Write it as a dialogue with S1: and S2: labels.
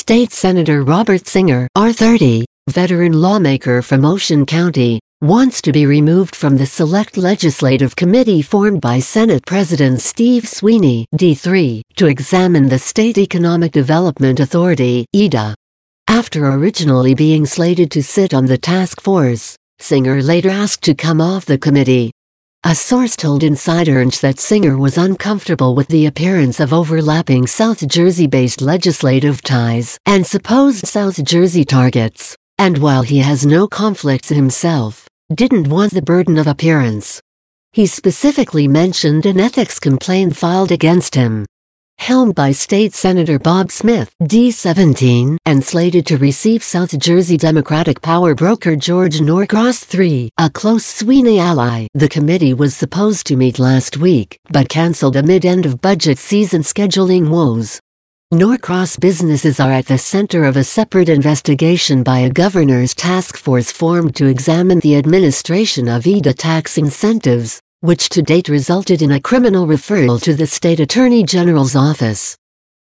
S1: State Senator Robert Singer, R30, veteran lawmaker from Ocean County, wants to be removed from the Select Legislative Committee formed by Senate President Steve Sweeney, D3, to examine the State Economic Development Authority, EDA. After originally being slated to sit on the task force, Singer later asked to come off the committee. A source told Insider Inc. that Singer was uncomfortable with the appearance of overlapping South Jersey-based legislative ties and supposed South Jersey targets, and while he has no conflicts himself, didn't want the burden of appearance. He specifically mentioned an ethics complaint filed against him, helmed by State Senator Bob Smith, D17, and slated to receive South Jersey Democratic power broker George Norcross III, a close Sweeney ally. The committee was supposed to meet last week, but canceled amid end-of-budget season scheduling woes. Norcross businesses are at the center of a separate investigation by a governor's task force formed to examine the administration of EDA tax incentives, which to date resulted in a criminal referral to the state attorney general's office.